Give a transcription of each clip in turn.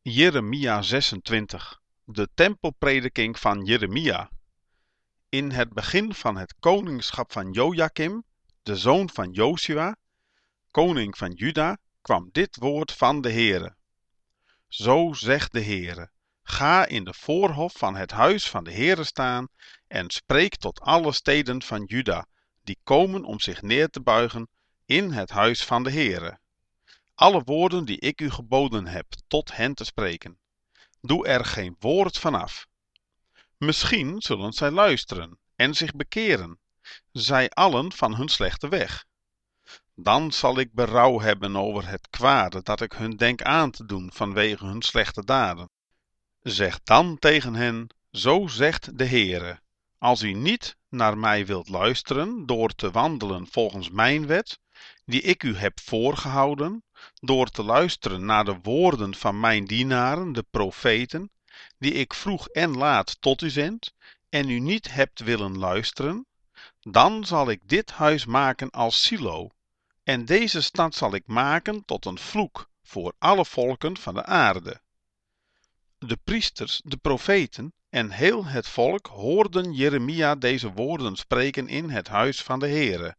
Jeremia 26. De tempelprediking van Jeremia. In het begin van het koningschap van Jojakim, de zoon van Josua, koning van Juda, kwam dit woord van de Heere. Zo zegt de Heere: ga in de voorhof van het huis van de Heere staan en spreek tot alle steden van Juda, die komen om zich neer te buigen in het huis van de Heere. Alle woorden die ik u geboden heb, tot hen te spreken. Doe er geen woord van af. Misschien zullen zij luisteren en zich bekeren, zij allen van hun slechte weg. Dan zal ik berouw hebben over het kwade dat ik hun denk aan te doen vanwege hun slechte daden. Zeg dan tegen hen: zo zegt de Heere: als u niet naar mij wilt luisteren door te wandelen volgens mijn wet, die ik u heb voorgehouden, door te luisteren naar de woorden van mijn dienaren, de profeten, die ik vroeg en laat tot u zend, en u niet hebt willen luisteren, dan zal ik dit huis maken als Silo, en deze stad zal ik maken tot een vloek voor alle volken van de aarde. De priesters, de profeten en heel het volk hoorden Jeremia deze woorden spreken in het huis van de Heere.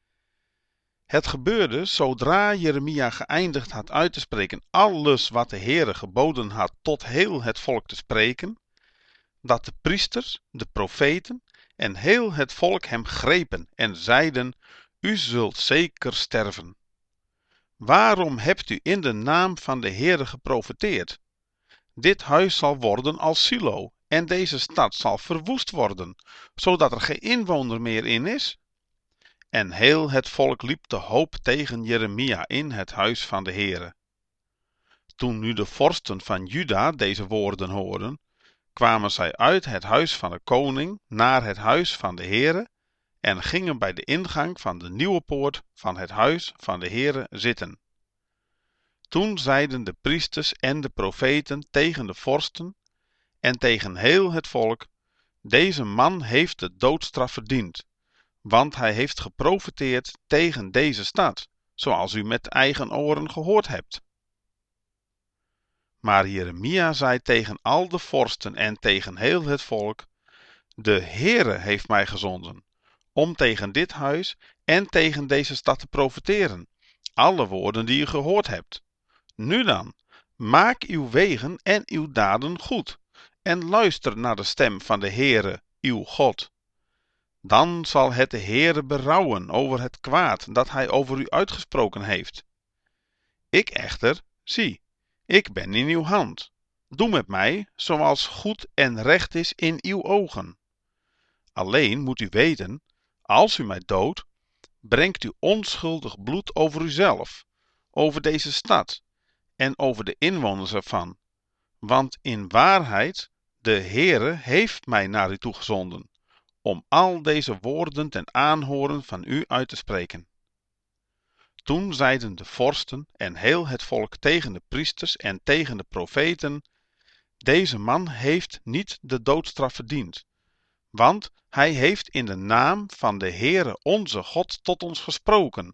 Het gebeurde zodra Jeremia geëindigd had uit te spreken alles wat de Heere geboden had tot heel het volk te spreken, dat de priesters, de profeten en heel het volk hem grepen en zeiden: u zult zeker sterven. Waarom hebt u in de naam van de Heere geprofeteerd? Dit huis zal worden als Silo, en deze stad zal verwoest worden, zodat er geen inwoner meer in is. En heel het volk liep te hoop tegen Jeremia in het huis van de Heere. Toen nu de vorsten van Juda deze woorden hoorden, kwamen zij uit het huis van de koning naar het huis van de Heere en gingen bij de ingang van de nieuwe poort van het huis van de Heere zitten. Toen zeiden de priesters en de profeten tegen de vorsten en tegen heel het volk: deze man heeft de doodstraf verdiend, want hij heeft geprofeteerd tegen deze stad, zoals u met eigen oren gehoord hebt. Maar Jeremia zei tegen al de vorsten en tegen heel het volk: de Heere heeft mij gezonden, om tegen dit huis en tegen deze stad te profeteren, alle woorden die u gehoord hebt. Nu dan, maak uw wegen en uw daden goed, en luister naar de stem van de Heere, uw God. Dan zal het de Heere berouwen over het kwaad dat hij over u uitgesproken heeft. Ik echter, zie, ik ben in uw hand. Doe met mij zoals goed en recht is in uw ogen. Alleen moet u weten, als u mij doodt, brengt u onschuldig bloed over uzelf, over deze stad en over de inwoners ervan. Want in waarheid, de Heere heeft mij naar u toegezonden, om al deze woorden ten aanhoren van u uit te spreken. Toen zeiden de vorsten en heel het volk tegen de priesters en tegen de profeten: deze man heeft niet de doodstraf verdiend, want hij heeft in de naam van de Heere onze God tot ons gesproken.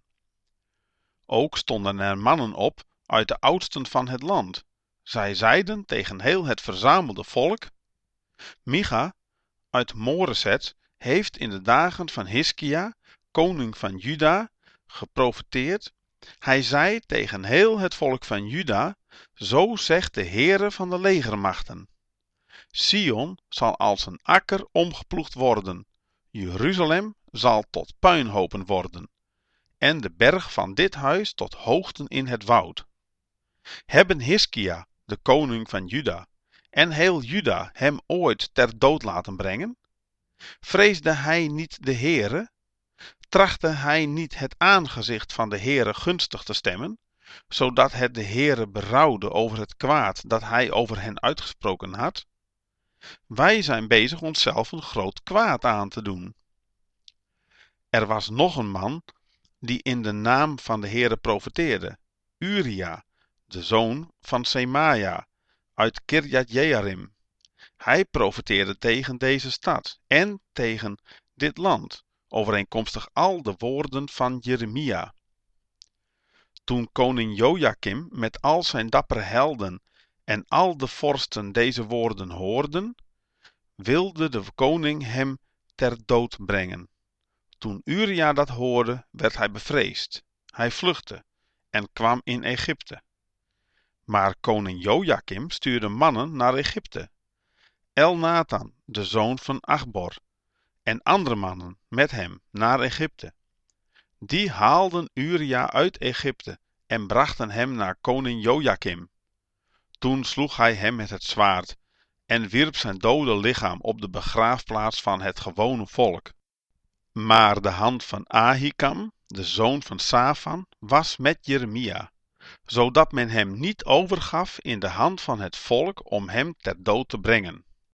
Ook stonden er mannen op uit de oudsten van het land. Zij zeiden tegen heel het verzamelde volk: Micha uit Moreset heeft in de dagen van Hiskia, koning van Juda, geprofeteerd. Hij zei tegen heel het volk van Juda: zo zegt de Heere van de legermachten: Sion zal als een akker omgeploegd worden, Jeruzalem zal tot puinhopen worden, en de berg van dit huis tot hoogten in het woud. Hebben Hiskia, de koning van Juda, en heel Juda hem ooit ter dood laten brengen? Vreesde hij niet de Heere? Trachtte hij niet het aangezicht van de Heere gunstig te stemmen, zodat het de Heere berouwde over het kwaad dat hij over hen uitgesproken had? Wij zijn bezig onszelf een groot kwaad aan te doen. Er was nog een man die in de naam van de Heere profeteerde, Uria, de zoon van Semaja, uit Kirjat Jearim. Hij profeteerde tegen deze stad en tegen dit land, overeenkomstig al de woorden van Jeremia. Toen koning Jojakim met al zijn dappere helden en al de vorsten deze woorden hoorden, wilde de koning hem ter dood brengen. Toen Uria dat hoorde, werd hij bevreesd. Hij vluchtte en kwam in Egypte. Maar koning Jojakim stuurde mannen naar Egypte. Elnathan, de zoon van Achbor, en andere mannen met hem naar Egypte. Die haalden Uria uit Egypte en brachten hem naar koning Jojakim. Toen sloeg hij hem met het zwaard en wierp zijn dode lichaam op de begraafplaats van het gewone volk. Maar de hand van Ahikam, de zoon van Safan, was met Jeremia, zodat men hem niet overgaf in de hand van het volk om hem ter dood te brengen.